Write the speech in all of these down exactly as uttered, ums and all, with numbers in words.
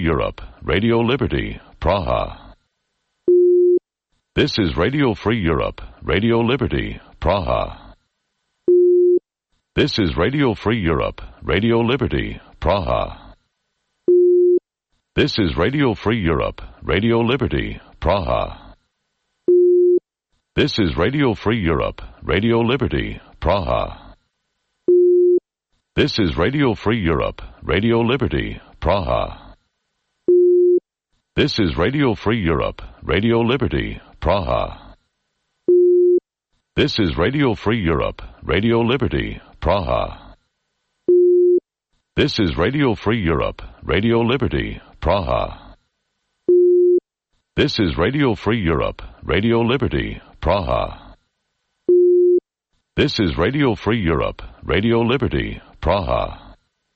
Europe, Radio Liberty, Praha. This is Radio Free Europe, Radio Liberty, Praha. This is Radio Free Europe, Radio Liberty, Praha. This is Radio Free Europe, Radio Liberty, Praha. This is Radio Free Europe, Radio Liberty, Praha. This is Radio Free Europe, Radio Liberty, Praha. This is Radio Free Europe, Radio Liberty, Praha. This is Radio Free Europe, Radio Liberty, Praha. This is Radio Free Europe, Radio Liberty, Praha. This is Radio Free Europe, Radio Liberty, Praha. This is Radio Free Europe, Radio Liberty, Praha.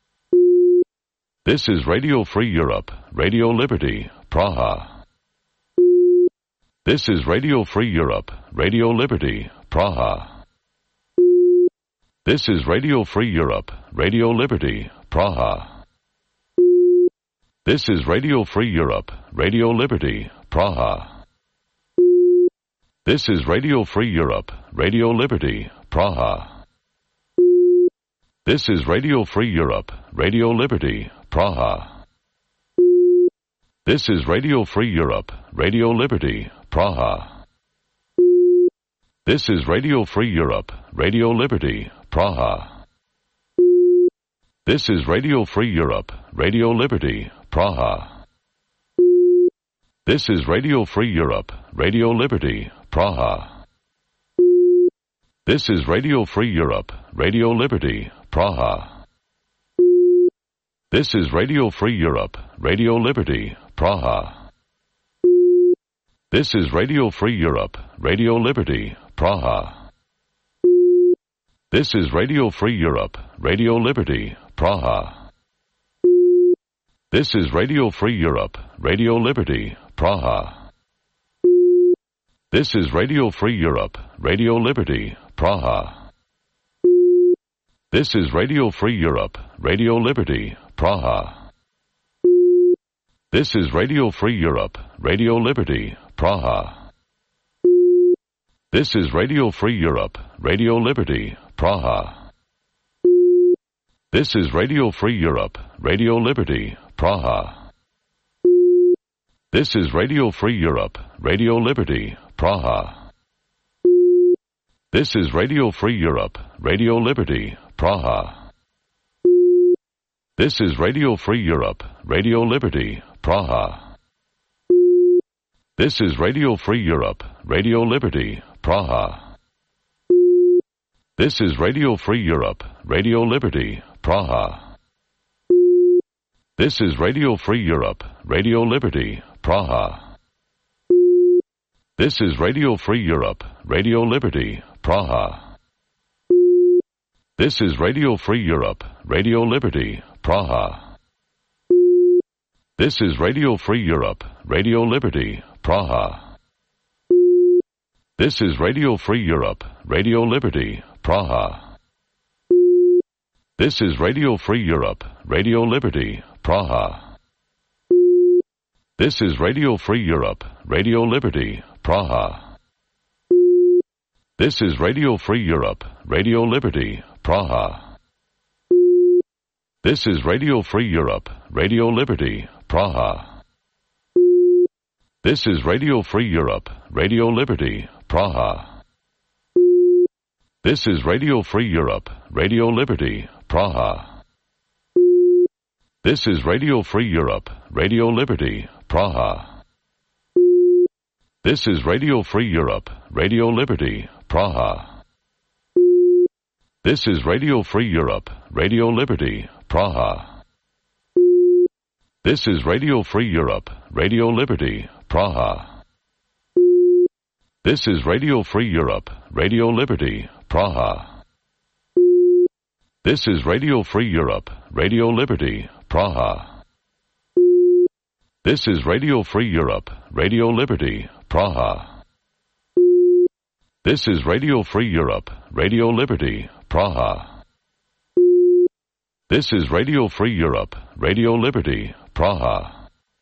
This is Radio Free Europe, Radio Liberty, Praha. This is Radio Free Europe, Radio Liberty, Praha. This is Radio Free Europe, Radio Liberty, Praha. This is Radio Free Europe, Radio Liberty, Praha. This is Radio Free Europe, Radio Liberty, Praha. This is Radio Free Europe, Radio Liberty, Praha. This is Radio Free Europe, Radio Liberty, Praha. This is Radio Free Europe, Radio Liberty, Praha. This is Radio Free Europe, Radio Liberty, Praha. This is Radio Free Europe, Radio Liberty, Praha. This is Radio Free Europe, Radio Liberty, Praha. This is Radio Free Europe, Radio Liberty, Praha. This is Radio Free Europe, Radio Liberty, Praha. This is Radio Free Europe, Radio Liberty, Praha. This is Radio Free Europe, Radio Liberty, Praha. This is Radio Free Europe, Radio Liberty, Praha. This is Radio Free Europe, Radio Liberty, Praha. This is Radio Free Europe, Radio Liberty, Praha. This is Radio Free Europe, Radio Liberty, Praha. This is Radio Free Europe, Radio Liberty, Praha. This is Radio Free Europe, Radio Liberty, Praha. This is Radio Free Europe, Radio Liberty, Praha. This is Radio Free Europe, Radio Liberty, Praha. This is Radio Free Europe, Radio Liberty, Praha. This is Radio Free Europe, Radio Liberty, Praha. This is Radio Free Europe, Radio Liberty, Praha. This is Radio Free Europe, Radio Liberty, Praha. This is Radio Free Europe, Radio Liberty, Praha. This is Radio Free Europe, Radio Liberty, Praha. This is Radio Free Europe, Radio Liberty, Praha. This is Radio Free Europe, Radio Liberty, Praha. This is Radio Free Europe, Radio Liberty, Praha. This is Radio Free Europe, Radio Liberty, Praha. This is Radio Free Europe, Radio Liberty, Praha. This is Radio Free Europe, Radio Liberty, Praha. This is Radio Free Europe, Radio Liberty, Praha. This is Radio Free Europe, Radio Liberty, Praha. This is Radio Free Europe, Radio Liberty, Praha. This is Radio Free Europe, Radio Liberty, Praha. This is Radio Free Europe, Radio Liberty, Praha. This is Radio Free Europe, Radio Liberty, Praha. This is Radio Free Europe, Radio Liberty, Praha. This is Radio Free Europe, Radio Liberty, Praha. This is Radio Free Europe, Radio Liberty, Praha. This is Radio Free Europe, Radio Liberty, Praha.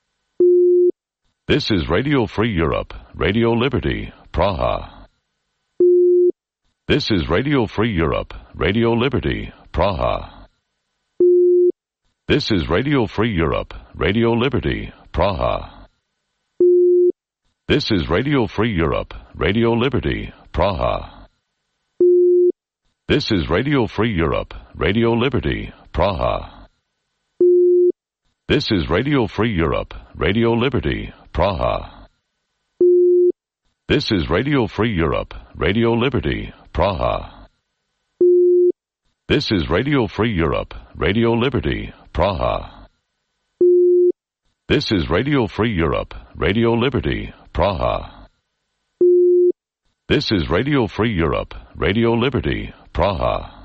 This is Radio Free Europe, Radio Liberty, Praha. This is Radio Free Europe, Radio Liberty, Praha. This is Radio Free Europe, Radio Liberty, Praha. This is Radio Free Europe, Radio Liberty, Praha. This is Radio Free Europe, Radio Liberty, Praha. This is Radio Free Europe, Radio Liberty, Praha. This is Radio Free Europe, Radio Liberty, Praha. This is Radio Free Europe, Radio Liberty, Praha. This is Radio Free Europe, Radio Liberty, Praha. This is Radio Free Europe, Radio Liberty, Praha.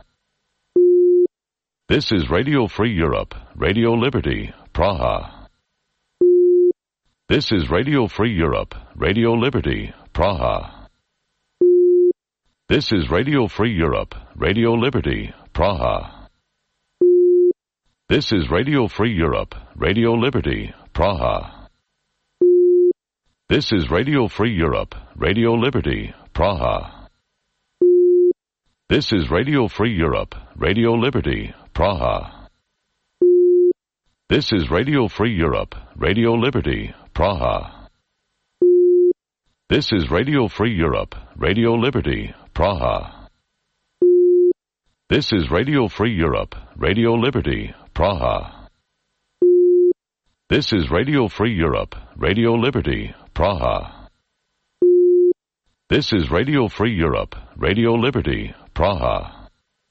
This is Radio Free Europe, Radio Liberty, Praha. This is Radio Free Europe, Radio Liberty, Praha. This is Radio Free Europe, Radio Liberty, Praha. This is Radio Free Europe, Radio Liberty, Praha. This is Radio Free Europe, Radio Liberty, Praha. This is Radio Free Europe, Radio Liberty, Praha. This is Radio Free Europe, Radio Liberty, Praha. This is Radio Free Europe, Radio Liberty, Praha. This is Radio Free Europe, Radio Liberty, Praha. This is Radio Free Europe, Radio Liberty, Praha. This is Radio Free Europe, Radio Liberty, Praha.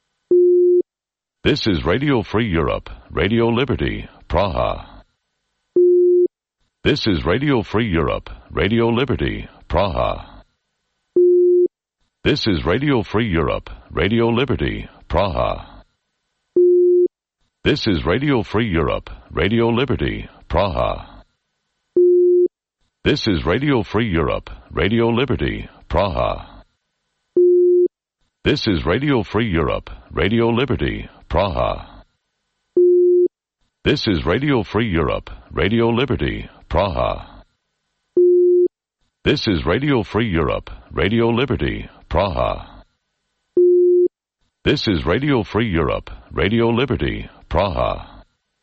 This is Radio Free Europe, Radio Liberty, Praha. This is Radio Free Europe, Radio Liberty, Praha. This is Radio Free Europe, Radio Liberty, Praha. This is Radio Free Europe, Radio Liberty, Praha. This is Radio Free Europe, Radio Liberty, Praha. This is Radio Free Europe, Radio Liberty, Praha. This is Radio Free Europe, Radio Liberty, Praha. This is Radio Free Europe, Radio Liberty, Praha. This is Radio Free Europe, Radio Liberty, Praha.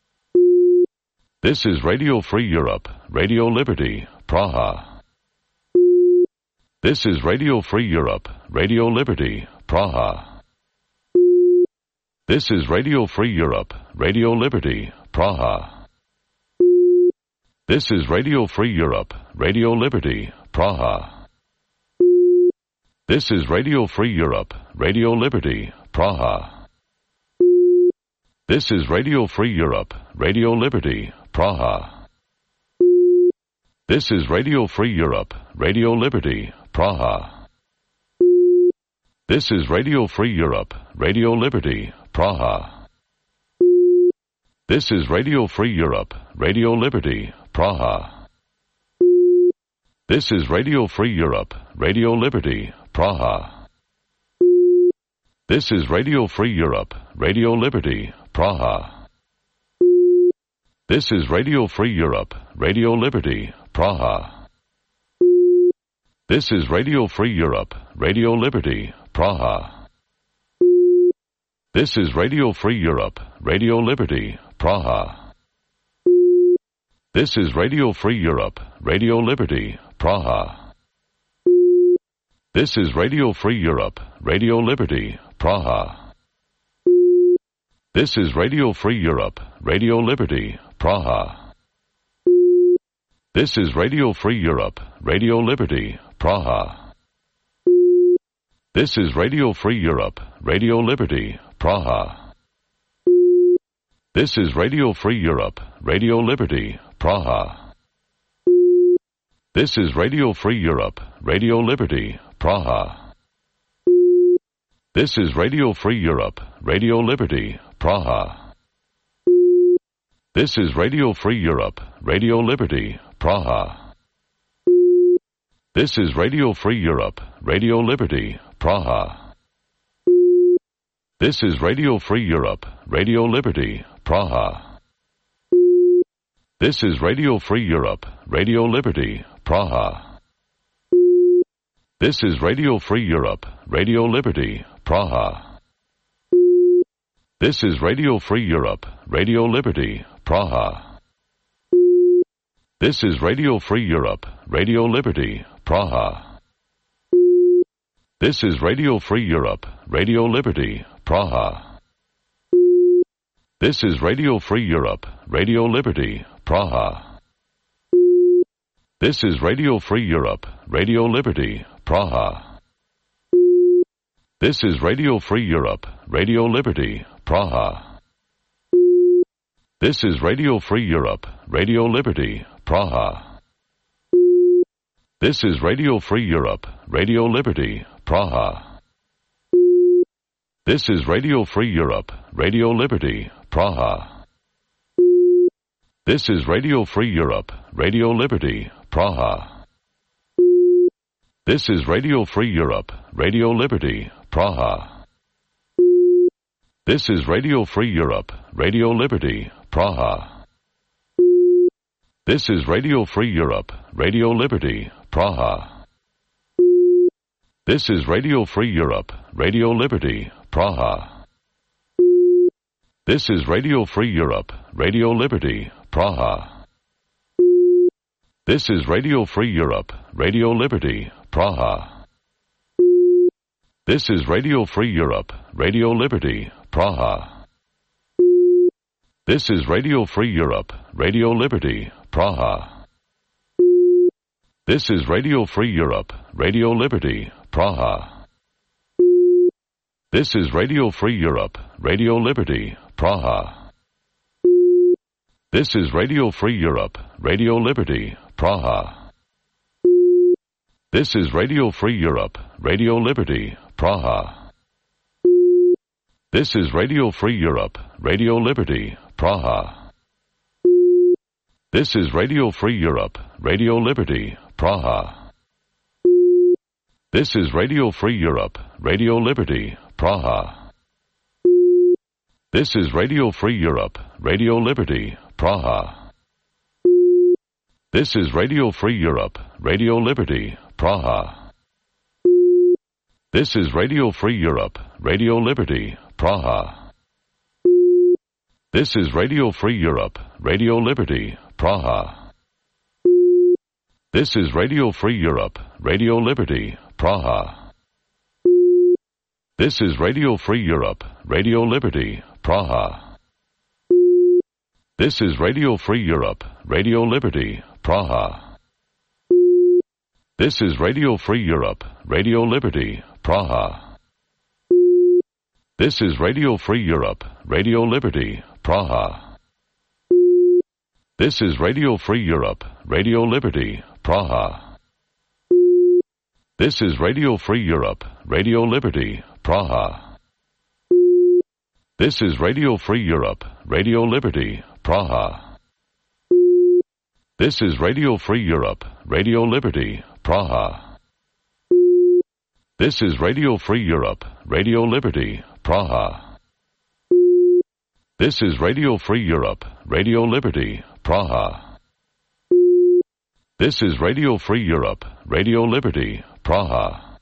This is Radio Free Europe, Radio Liberty, Praha. This is Radio Free Europe, Radio Liberty, Praha. This is Radio Free Europe, Radio Liberty, Praha. This is Radio Free Europe, Radio Liberty, Praha. This is Radio Free Europe, Radio Liberty, Praha. This is Radio Free Europe, Radio Liberty, Praha. This is Radio Free Europe, Radio Liberty, Praha. This is Radio Free Europe, Radio Liberty, Praha. This is Radio Free Europe, Radio Liberty, Praha. This is Radio Free Europe, Radio Liberty, Praha. This is Radio Free Europe, Radio Liberty, Praha. This is Radio Free Europe, Radio Liberty, Praha. This is Radio Free Europe, Radio Liberty, Praha. This is Radio Free Europe, Radio Liberty, Praha. This is Radio Free Europe, Radio Liberty, Praha. This is Radio Free Europe, Radio Liberty, Praha. This is Radio Free Europe, Radio Liberty, Praha. This is Radio Free Europe, Radio Liberty, Praha. This is Radio Free Europe, Radio Liberty, Praha. This is Radio Free Europe, Radio Liberty, Praha. This is Radio Free Europe, Radio Liberty, Praha. This is Radio Free Europe, Radio Liberty, Praha. This is Radio Free Europe, Radio Liberty, Praha. This is Radio Free Europe, Radio Liberty, Praha. This is Radio Free Europe, Radio Liberty, Praha. This is Radio Free Europe, Radio Liberty, Praha. This is Radio Free Europe, Radio Liberty, Praha. This is Radio Free Europe, Radio Liberty, Praha. This is Radio Free Europe, Radio Liberty, Praha. This is Radio Free Europe, Radio Liberty, Praha. This is Radio Free Europe, Radio Liberty, Praha. This is Radio Free Europe, Radio Liberty, Praha. This is Radio Free Europe, Radio Liberty, Praha. This is Radio Free Europe, Radio Liberty, Praha. This is Radio Free Europe, Radio Liberty, Praha. This is Radio Free Europe, Radio Liberty, Praha. This is Radio Free Europe, Radio Liberty, Praha. This is Radio Free Europe, Radio Liberty, Praha. This is Radio Free Europe, Radio Liberty, Praha. This is Radio Free Europe, Radio Liberty, Praha. This is Radio Free Europe, Radio Liberty, Praha. This is Radio Free Europe, Radio Liberty, Praha. This is Radio Free Europe, Radio Liberty, Praha. This is Radio Free Europe, Radio Liberty, Praha. This is Radio Free Europe, Radio Liberty, Praha. This is Radio Free Europe, Radio Liberty, Praha. This is Radio Free Europe, Radio Liberty, Praha. This is Radio Free Europe, Radio Liberty, Praha. This is Radio Free Europe, Radio Liberty, Praha. This is Radio Free Europe, Radio Liberty, Praha. This is Radio Free Europe, Radio Liberty, Praha. This is Radio Free Europe, Radio Liberty, Praha. This is Radio Free Europe, Radio Liberty, Praha. This is Radio Free Europe, Radio Liberty, Praha. This is Radio Free Europe, Radio Liberty, Praha. This is Radio Free Europe, Radio Liberty, Praha. This is Radio Free Europe, Radio Liberty, Praha. This is Radio Free Europe, Radio Liberty, Praha. This is Radio Free Europe, Radio Liberty, Praha. This is Radio Free Europe, Radio Liberty, Praha. This is Radio Free Europe, Radio Liberty, Praha. This is Radio Free Europe, Radio Liberty, Praha. This is Radio Free Europe, Radio Liberty, Praha. This is Radio Free Europe, Radio Liberty, Praha. This is Radio Free Europe, Radio Liberty, Praha. This is Radio Free Europe, Radio Liberty, Praha. This is Radio Free Europe, Radio Liberty, Praha. This is Radio Free Europe, Radio Liberty, Praha.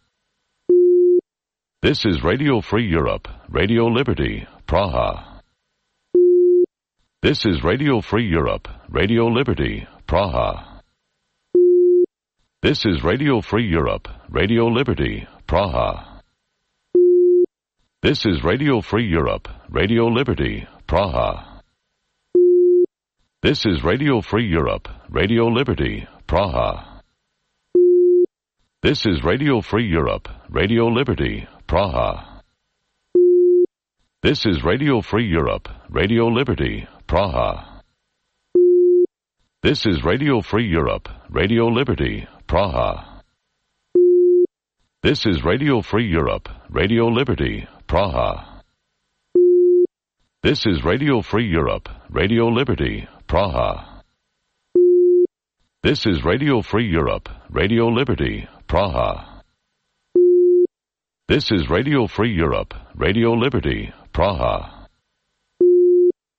This is Radio Free Europe, Radio Liberty, Praha. This is Radio Free Europe, Radio Liberty, Praha. This is Radio Free Europe, Radio Liberty, Praha. This is Radio Free Europe, Radio Liberty, Praha. This is Radio Free Europe, Radio Liberty, Praha. This is Radio Free Europe, Radio Liberty, Praha. This is Radio Free Europe, Radio Liberty, Praha. This is Radio Free Europe, Radio Liberty, Praha. This is Radio Free Europe, Radio Liberty, Praha. This is Radio Free Europe, Radio Liberty, Praha. This is Radio Free Europe, Radio Liberty, Praha. This is Radio Free Europe, Radio Liberty, Praha.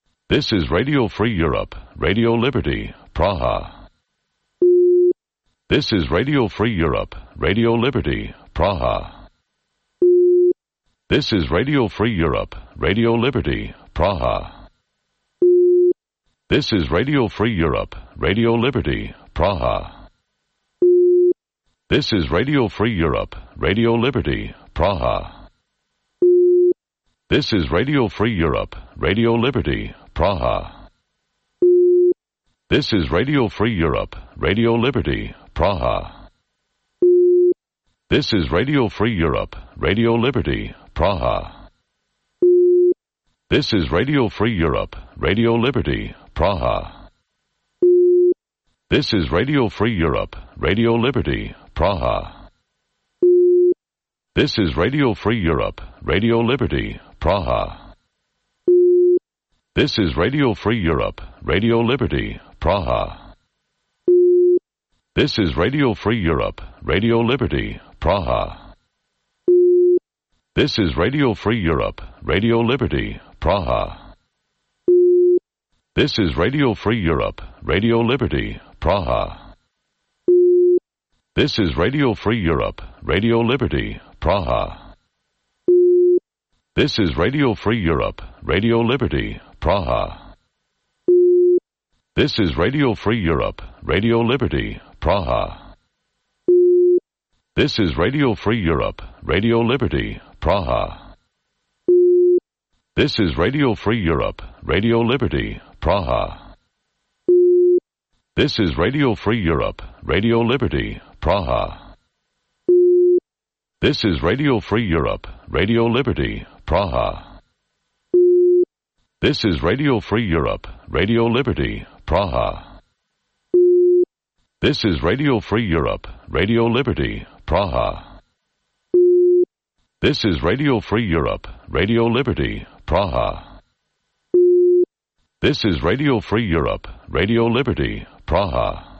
This is Radio Free Europe, Radio Liberty, Praha. This is Radio Free Europe, Radio Liberty, Praha. This is Radio Free Europe, Radio Liberty, Praha. This is Radio Free Europe, Radio Liberty, Praha. This is Radio Free Europe, Radio Liberty, Praha. This is Radio Free Europe, Radio Liberty, Praha. This is Radio Free Europe, Radio Liberty, Praha. This is Radio Free Europe, Radio Liberty, Praha. This is Radio Free Europe, Radio Liberty, Praha. This is Radio Free Europe, Radio Liberty, Praha. This is Radio Free Europe, Radio Liberty, Praha. This is Radio Free Europe, Radio Liberty, Praha. This is Radio Free Europe, Radio Liberty, Praha. This is Radio Free Europe, Radio Liberty, Praha. This is Radio Free Europe, Radio Liberty, Praha. This is Radio Free Europe, Radio Liberty, Praha. This is Radio Free Europe, Radio Liberty, Praha. This is Radio Free Europe, Radio Liberty, Praha. This is Radio Free Europe, Radio Liberty, Praha. This is Radio Free Europe, Radio Liberty, Praha. This is Radio Free Europe, Radio Liberty, Praha. This is Radio Free Europe, Radio Liberty, Praha. This is Radio Free Europe, Radio Liberty, Praha. This is Radio Free Europe, Radio Liberty, Praha. This is Radio Free Europe, Radio Liberty, Praha. This is Radio Free Europe, Radio Liberty, Praha.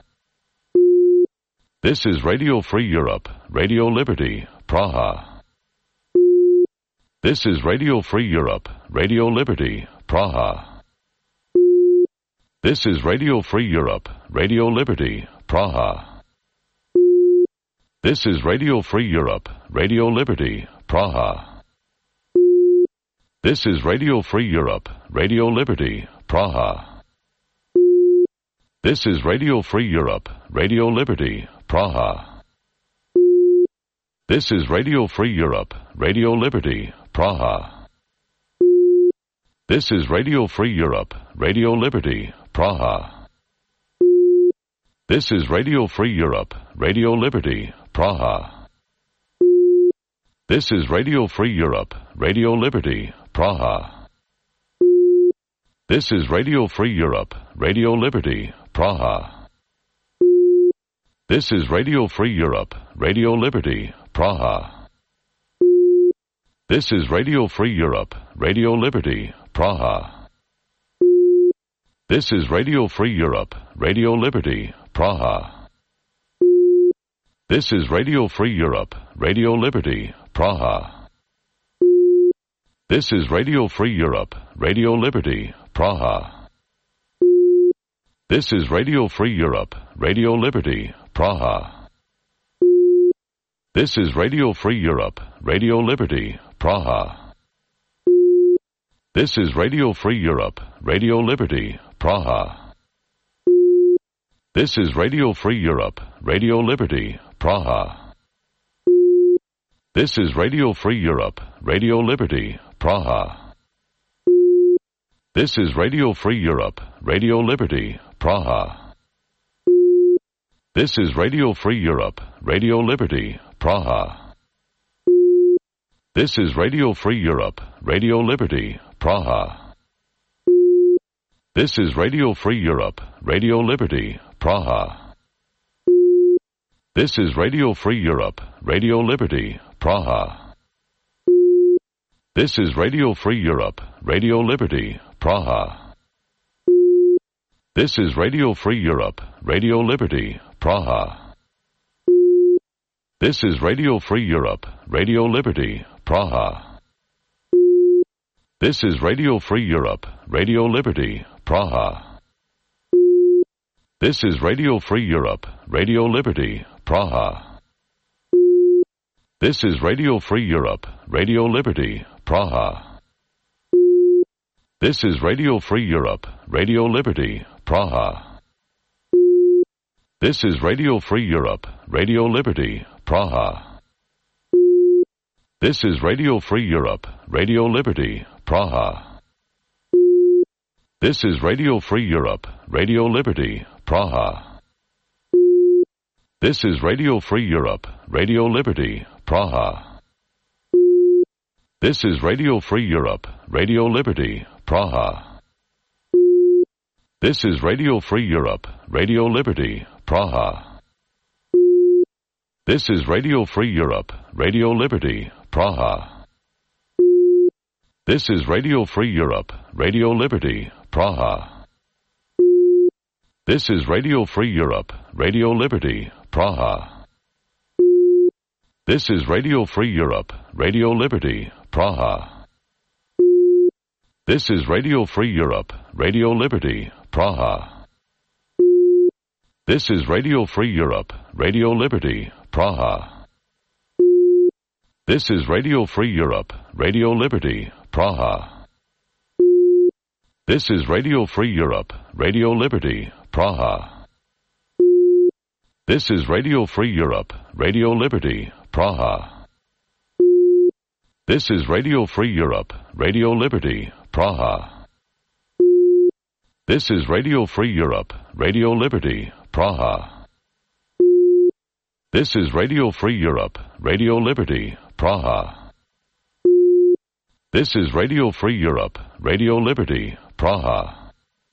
This is Radio Free Europe, Radio Liberty, Praha. This is Radio Free Europe, Radio Liberty, Praha. This is Radio Free Europe, Radio Liberty, Praha. This is Radio Free Europe, Radio Liberty, Praha. This is Radio Free Europe, Radio Liberty, Praha. This is Radio Free Europe, Radio Liberty, Praha. This is Radio Free Europe, Radio Liberty, Praha. This is Radio Free Europe, Radio Liberty, Praha. This is Radio Free Europe, Radio Liberty, Praha. This is Radio Free Europe, Radio Liberty, Praha. This is Radio Free Europe, Radio Liberty, Praha. This is Radio Free Europe, Radio Liberty, Praha. This is Radio Free Europe, Radio Liberty, Praha. This is Radio Free Europe, Radio Liberty, Praha. This is Radio Free Europe, Radio Liberty, Praha. This is Radio Free Europe, Radio Liberty, Praha. This is Radio Free Europe, Radio Liberty, Praha. This is Radio Free Europe, Radio Liberty, Praha. This is Radio Free Europe, Radio Liberty, Praha. This is Radio Free Europe, Radio Liberty, Praha. This is Radio Free Europe, Radio Liberty, Praha. This is Radio Free Europe, Radio Liberty, Praha. This is Radio Free Europe, Radio Liberty, Praha. This is Radio Free Europe, Radio Liberty, Praha. This is Radio Free Europe, Radio Liberty, Praha. This is Radio Free Europe, Radio Liberty, Praha. This is Radio Free Europe, Radio Liberty, Praha. This is Radio Free Europe, Radio Liberty, Praha. This is Radio Free Europe, Radio Liberty, Praha. This is Radio Free Europe, Radio Liberty, Praha. This is Radio Free Europe, Radio Liberty, Praha. This is Radio Free Europe, Radio Liberty, Praha. This is Radio Free Europe, Radio Liberty, Praha. This is Radio Free Europe, Radio Liberty, Praha. This is Radio Free Europe, Radio Liberty, Praha. This is Radio Free Europe, Radio Liberty, Praha. This is Radio Free Europe, Radio Liberty, Praha. This is Radio Free Europe, Radio Liberty, Praha. This is Radio Free Europe, Radio Liberty, Praha. This is Radio Free Europe, Radio Liberty, Praha. This is Radio Free Europe, Radio Liberty, Praha. This is Radio Free Europe, Radio Liberty, Praha. This is Radio Free Europe, Radio Liberty, Praha. This is Radio Free Europe, Radio Liberty, Praha. This is Radio Free Europe, Radio Liberty, Praha. This is Radio Free Europe, Radio Liberty, Praha. This is Radio Free Europe, Radio Liberty, Praha. This is Radio Free Europe, Radio Liberty, Praha. This is Radio Free Europe, Radio Liberty, Praha. This is Radio Free Europe, Radio Liberty, Praha. This is Radio Free Europe, Radio Liberty, Praha. This is Radio Free Europe, Radio Liberty, Praha.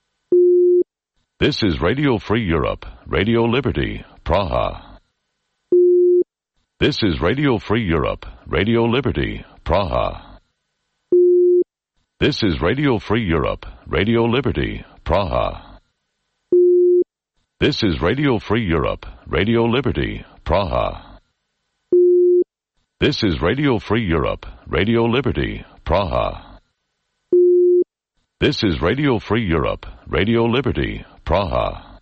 This is Radio Free Europe, Radio Liberty, Praha. This is Radio Free Europe, Radio Liberty, Praha. This is Radio Free Europe, Radio Liberty, Praha. This is Radio Free Europe, Radio Liberty, Praha. This is Radio Free Europe, Radio Liberty, Praha. This is Radio Free Europe, Radio Liberty, Praha.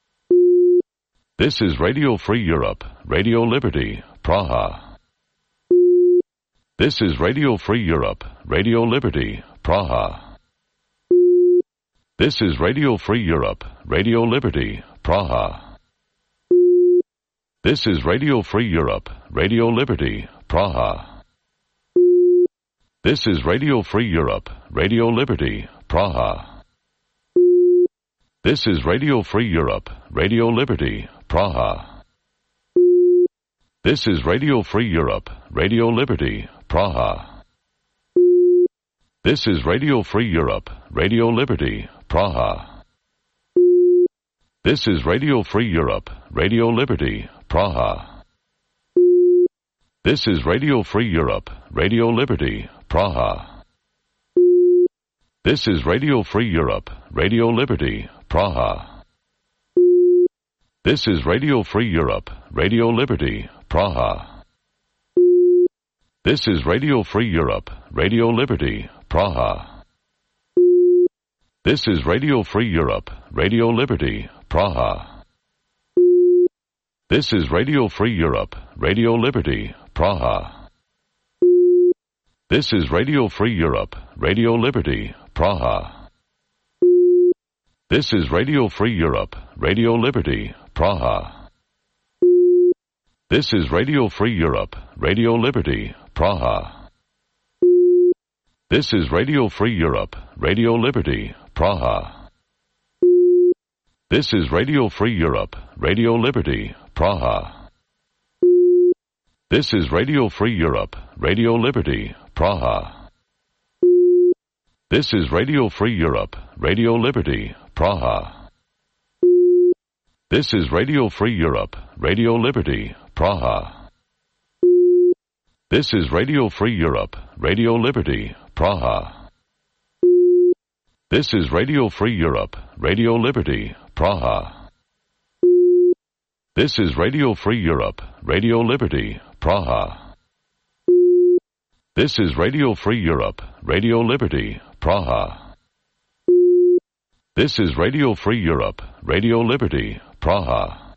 This is Radio Free Europe, Radio Liberty, Praha. This is Radio Free Europe, Radio Liberty, Praha. This is Radio Free Europe, Radio Liberty, Praha. This is Radio Free Europe, Radio Liberty, Praha. This is Radio Free Europe, Radio Liberty, Praha. This is Radio Free Europe, Radio Liberty, Praha. This is Radio Free Europe, Radio Liberty, Praha. This is Radio Free Europe, Radio Liberty, Praha. This is Radio Free Europe, Radio Liberty, Praha. This is Radio Free Europe, Radio Liberty, Praha. This is Radio Free Europe, Radio Liberty, Praha. This is Radio Free Europe, Radio Liberty, Praha. This is Radio Free Europe, Radio Liberty, Praha. This is Radio Free Europe, Radio Liberty, Praha. This is Radio Free Europe, Radio Liberty, Praha. This is Radio Free Europe, Radio Liberty, Praha. This is Radio Free Europe, Radio Liberty, Praha. This is Radio Free Europe, Radio Liberty, Praha. This is Radio Free Europe, Radio Liberty, Praha. This is Radio Free Europe, Radio Liberty, Praha. This is Radio Free Europe, Radio Liberty, Praha. This is Radio Free Europe, Radio Liberty, Praha. This is Radio Free Europe, Radio Liberty, Praha. This is Radio Free Europe, Radio Liberty, Praha. This is Radio Free Europe, Radio Liberty, Praha. This is Radio Free Europe, Radio Liberty, Praha. This is Radio Free Europe, Radio Liberty, Praha. This is Radio Free Europe, Radio Liberty, Praha.